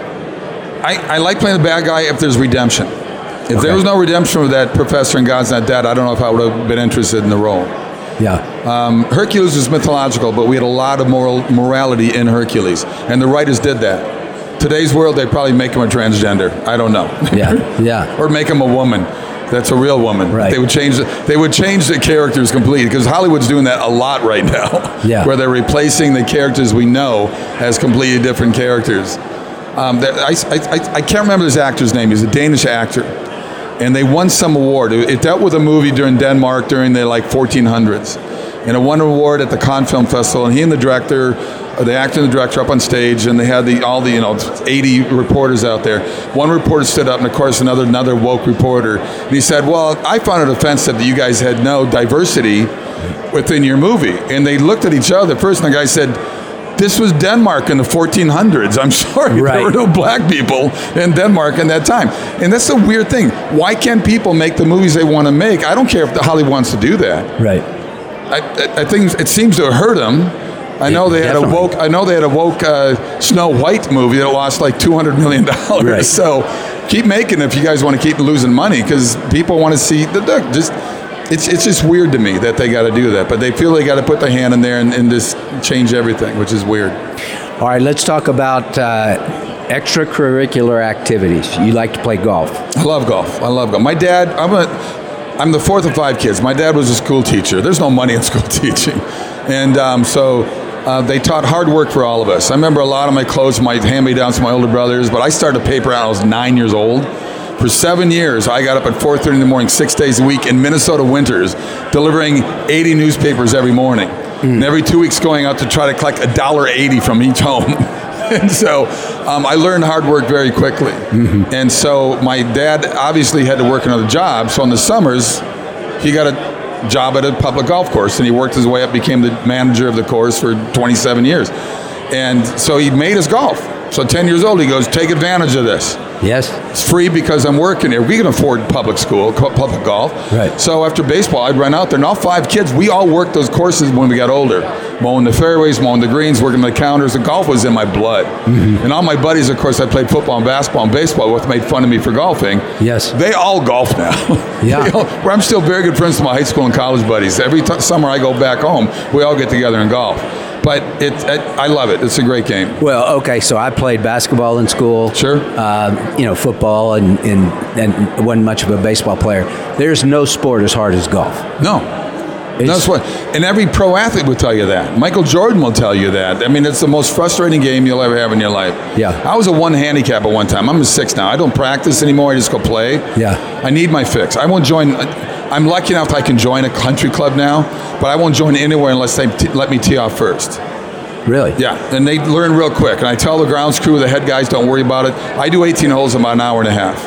I, I like playing the bad guy if there's redemption. If Okay. there was no redemption with that professor in God's Not Dead, I don't know if I would have been interested in the role. Yeah. Um, Hercules was mythological, but we had a lot of moral morality in Hercules, and the writers did that. Today's world, they'd probably make him a transgender. I don't know. Yeah, yeah. Or make him a woman. That's a real woman. Right. They would change. The, they would change the characters completely because Hollywood's doing that a lot right now. Yeah. Where they're replacing the characters we know as completely different characters. Um, that, I, I, I can't remember this actor's name. He's a Danish actor, and they won some award. It, it dealt with a movie during Denmark during the like fourteen hundreds, and it won an award at the Cannes Film Festival. And he and the director, or the actor and the director, up on stage, and they had the all the you know eighty reporters out there. One reporter stood up, and of course another another woke reporter, and he said, "Well, I found it offensive that you guys had no diversity within your movie." And they looked at each other first, and the guy said, "This was Denmark in the fourteen hundreds. I'm sorry, Right. there were no black people in Denmark in that time." And that's the weird thing. Why can't people make the movies they want to make? I don't care if the Hollywood wants to do that. Right. I, I, I think it seems to have hurt them. I know they had Definitely. a woke. I know they had a woke uh, Snow White movie that lost like two hundred million dollars. Right. So keep making it if you guys want to keep losing money because people want to see the look. Just it's it's just weird to me that they got to do that, but they feel they got to put their hand in there and, and just change everything, which is weird. All right, let's talk about uh, extracurricular activities. You like to play golf. I love golf. I love golf. My dad. I'm a. I'm the fourth of five kids. My dad was a school teacher. There's no money in school teaching, and um, so. Uh, they taught hard work for all of us. I remember a lot of my clothes might hand me down to my older brothers, but I started paper out when I was nine years old. For seven years, I got up at four thirty in the morning, six days a week in Minnesota winters, delivering eighty newspapers every morning. Mm. And every two weeks going out to try to collect a dollar eighty from each home. And so um, I learned hard work very quickly. Mm-hmm. And so my dad obviously had to work another job. So in the summers, he got a job at a public golf course, and he worked his way up, became the manager of the course for twenty-seven years. And so he made us golf. So ten years old, he goes, take advantage of this. Yes. It's free because I'm working here. We can afford public school, public golf. Right. So after baseball, I'd run out there, and all five kids, we all worked those courses when we got older. Mowing the fairways, mowing the greens, working the counters. The golf was in my blood. Mm-hmm. And all my buddies, of course, I played football and basketball and baseball with, made fun of me for golfing. Yes. They all golf now. Yeah. all, where I'm still very good friends with my high school and college buddies. Every t- summer I go back home, we all get together and golf. But it, it, I love it. It's a great game. Well, okay, so I played basketball in school. Sure. Uh, you know, football, and, and, and wasn't much of a baseball player. There's no sport as hard as golf. No. That's what, and every pro athlete will tell you that. Michael Jordan will tell you that. I mean, it's the most frustrating game you'll ever have in your life. Yeah. I was a one handicap at one time. I'm a six now. I don't practice anymore. I just go play. Yeah. I need my fix. I won't join. I'm lucky enough I can join a country club now, but I won't join anywhere unless they t- let me tee off first. Really? Yeah, and they learn real quick. And I tell the grounds crew, the head guys, don't worry about it. I do eighteen holes in about an hour and a half.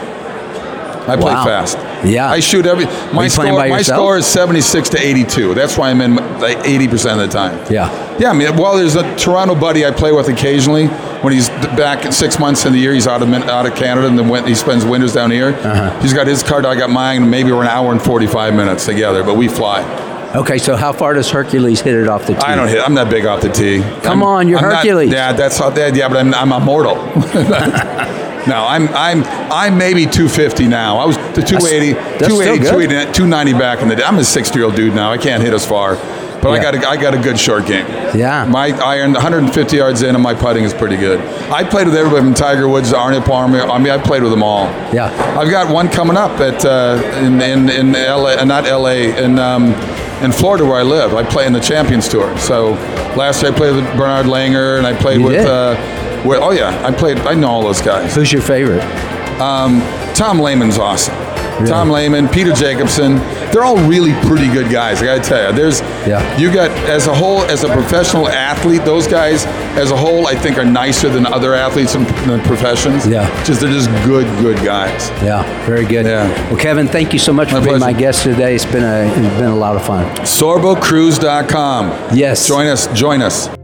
I play Wow. fast. Yeah. I shoot every. My you score. playing by My yourself? score is seventy-six to eighty-two. That's why I'm in like eighty percent of the time. Yeah. Yeah. I mean, well, there's a Toronto buddy I play with occasionally. When he's back in six months in the year, he's out of out of Canada, and then he spends winters down here. Uh-huh. He's got his card. I got mine. And maybe we're an hour and forty-five minutes together, but we fly. Okay, so how far does Hercules hit it off the tee? I don't hit. I'm not big off the tee. Come I'm, on, you're I'm not- Hercules. yeah, that's how. That, yeah, but I'm, I'm immortal. No, I'm I'm I'm maybe two fifty now. I was the two eighty, That's two eighty, still good. two eighty, two ninety back in the day. I'm a sixty-year-old dude now. I can't hit as far, but I Yeah. got a, I got a good short game. Yeah. My iron one hundred fifty yards in, and my putting is pretty good. I played with everybody from Tiger Woods to Arnie Palmer. I mean, I played with them all. Yeah. I've got one coming up at uh, in in in L A, uh, not L A, in um, in Florida where I live. I play in the Champions Tour. So last year I played with Bernard Langer, and I played You with. did? Uh, with oh yeah, I played. I know all those guys. Who's your favorite? Um, Tom Lehman's awesome. Really? Tom Lehman, Peter Jacobson. they're all really pretty good guys. I got to tell you, there's Yeah. you got as a whole, as a professional athlete, those guys as a whole, I think, are nicer than other athletes in the professions. Yeah. just they're just good, good guys. Yeah, very good. Yeah. Well, Kevin, thank you so much My for being pleasure. my guest today. It's been a it's been a lot of fun. Sorbo Cruise dot com. Yes. Join us. Join us.